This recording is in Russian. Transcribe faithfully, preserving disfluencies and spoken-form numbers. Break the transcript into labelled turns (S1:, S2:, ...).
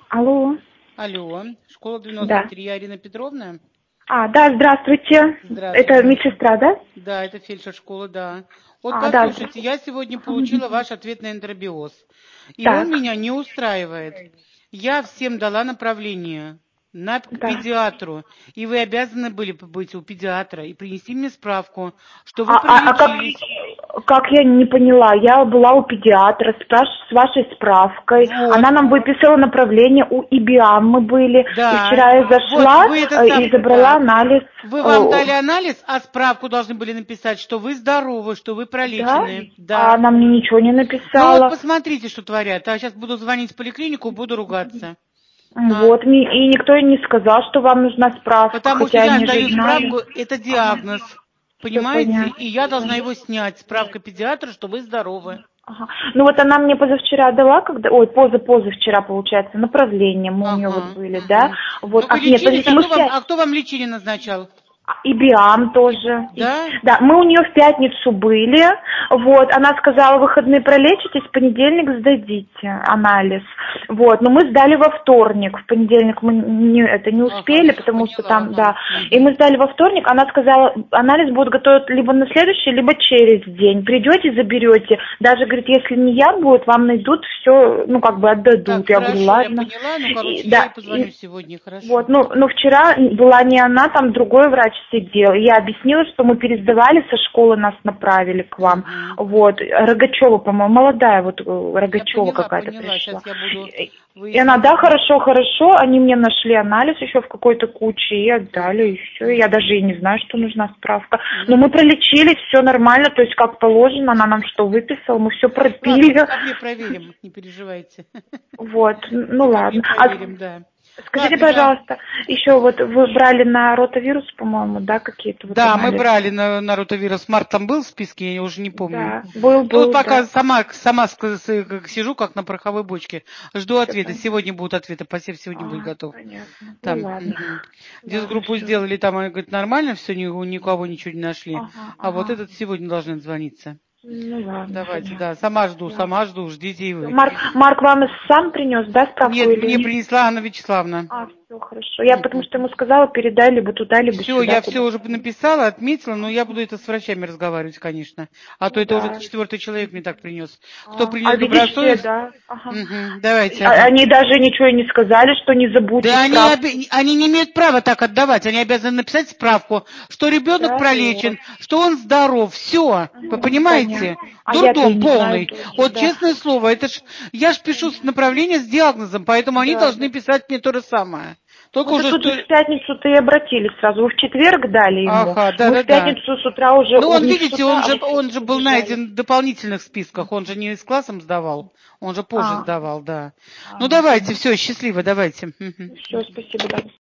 S1: Алло.
S2: Алло, школа
S1: Да.
S2: девяносто три, Арина Петровна?
S1: А, да, здравствуйте.
S2: Здравствуйте.
S1: Это медсестра, да?
S2: Да, это фельдшер школы, да. Вот
S1: А, да.
S2: послушайте, я сегодня получила ваш ответ на энтеробиоз, и он
S1: Так,
S2: меня не устраивает. Я всем дала направление на к
S1: да.
S2: педиатру, и вы обязаны были быть у педиатра и принести мне справку, что
S1: А,
S2: вы
S1: а, а как,
S2: пролечились.
S1: как я не поняла, я была у педиатра спраш... с вашей справкой,
S2: Вот.
S1: она нам выписала направление, у ИБИАМ мы были,
S2: Да.
S1: и вчера я зашла
S2: Вот вы это
S1: э,
S2: сам...
S1: и забрала
S2: Так.
S1: анализ.
S2: Вы вам
S1: О,
S2: дали анализ, а справку должны были написать, что вы здоровы, что вы
S1: да?
S2: пролечены.
S1: А
S2: Да.
S1: она мне ничего не
S2: Ну вот
S1: написала.
S2: посмотрите, что творят. А сейчас буду звонить в поликлинику, буду ругаться. А?
S1: Вот, ми- и никто и не сказал, что вам нужна справка,
S2: Потому что
S1: хотя
S2: я
S1: они же
S2: сдаю
S1: знали.
S2: справку, это
S1: Ага,
S2: диагноз.
S1: все
S2: Понимаете?
S1: понятно.
S2: И я должна его снять. Справка педиатра, что вы здоровы.
S1: Ага. Ну вот она мне позавчера дала, когда, ой, поза-позавчера, получается, направление, мы у нее вот
S2: Ага.
S1: были, да?
S2: Угу.
S1: Вот,
S2: Ну вы
S1: а нет,
S2: лечились,
S1: подождите,
S2: а
S1: мы
S2: кто
S1: в
S2: вам,
S1: пять...
S2: а кто вам лечение назначал?
S1: И Биам тоже. И-
S2: Да?
S1: да, мы у нее в пятницу были, вот, она сказала, выходные пролечитесь, в понедельник сдадите анализ, вот, но мы сдали во вторник, в понедельник мы не, это не
S2: Ага,
S1: успели,
S2: все,
S1: потому что
S2: поняла,
S1: там,
S2: ага.
S1: да, и
S2: Угу.
S1: мы сдали во вторник, она сказала, анализ будут готовить либо на следующий, либо через день, придете, заберете, даже, говорит, если не я будет, вам найдут все, ну, как бы
S2: Так,
S1: отдадут, я говорю,
S2: хорошо, я
S1: ладно,
S2: поняла. Ну,
S1: и,
S2: короче, я ей
S1: да,
S2: позвоню
S1: и,
S2: сегодня, хорошо.
S1: вот, ну, но вчера была не она, там другой врач сидел. Я объяснила, что мы пересдавали со школы, нас направили к вам.
S2: Угу.
S1: Вот, Рогачева, по-моему, молодая вот э,
S2: Я
S1: Рогачева
S2: поняла,
S1: какая-то
S2: поняла.
S1: пришла.
S2: Сейчас я буду
S1: И и она,
S2: выяснять.
S1: да, хорошо, хорошо, они мне нашли анализ еще в какой-то куче и отдали, и все. Я даже и не знаю, что нужна справка. Но
S2: Ну,
S1: мы пролечились, все нормально, то есть как положено, она нам что выписала, мы все
S2: ладно, в
S1: пропили.
S2: декабре проверим, не переживайте.
S1: Вот,
S2: В
S1: ну
S2: декабре
S1: ладно. А
S2: проверим, да.
S1: скажите,
S2: Ладно, я...
S1: пожалуйста, еще вот вы брали на ротавирус, по-моему, да, какие-то вот
S2: Да, мы
S1: анализы?
S2: брали на, на ротавирус. Март там был в списке, я уже не помню.
S1: Да, был,
S2: Ну вот
S1: был,
S2: пока
S1: да.
S2: сама, сама ск- с- как сижу, как на пороховой бочке. Жду
S1: Все
S2: ответа.
S1: понятно.
S2: Сегодня будут ответы, посев сегодня будет
S1: А,
S2: готов.
S1: понятно. Ну
S2: Там,
S1: ладно.
S2: мгм.
S1: Ладно,
S2: Дисгруппу
S1: все.
S2: сделали, там, они говорят, нормально, все, никого ничего не нашли.
S1: Ага,
S2: А вот
S1: ага.
S2: этот сегодня должен звониться.
S1: Ну ладно,
S2: Давайте, да,
S1: понятно.
S2: сама жду,
S1: Ладно.
S2: сама жду, ждите и
S1: Всё.
S2: вы.
S1: Марк, Марк вам сам принес, да, справку
S2: Нет, мне
S1: или?
S2: принесла Анна Вячеславовна.
S1: А, все хорошо. Я потому что ему сказала, передай либо туда, либо
S2: Все,
S1: сюда,
S2: я все
S1: куда.
S2: уже написала, отметила, но я буду это с врачами разговаривать, конечно. А то
S1: Ну
S2: это уже
S1: да.
S2: четвертый человек мне так принес. Кто
S1: А, а
S2: принес
S1: видишь, все,
S2: добросовестно?
S1: да. Ага.
S2: Угу, давайте,
S1: А-
S2: ага.
S1: Они даже ничего и не сказали, что не забудьте
S2: Да они,
S1: справку.
S2: оби- они не имеют права так отдавать, они обязаны написать справку, что ребенок
S1: Да, вот.
S2: пролечен, что он здоров, все, вы
S1: Мгм, понятно.
S2: понимаете?
S1: А я-то и
S2: Дурдом
S1: не знаю
S2: полный.
S1: тоже,
S2: Вот
S1: да.
S2: честное слово, это ж, я ж пишу с направления с диагнозом, поэтому они
S1: Да, да.
S2: должны писать мне то же самое. Только
S1: Мы-то
S2: уже
S1: тут же
S2: что...
S1: в пятницу-то и обратились сразу. Вы в четверг дали ему.
S2: Ага,
S1: Мы в
S2: да-да-да.
S1: пятницу с утра уже,
S2: Ну,
S1: о,
S2: он,
S1: не с
S2: видите,
S1: утра,
S2: он
S1: а
S2: же,
S1: в
S2: он же
S1: воскресенье
S2: был
S1: забежали.
S2: найден в дополнительных списках, он же не с классом сдавал, он же позже
S1: А,
S2: сдавал, да. Ну,
S1: ага,
S2: давайте,
S1: понятно.
S2: все, счастливо, давайте. Мгм.
S1: Все, спасибо, да.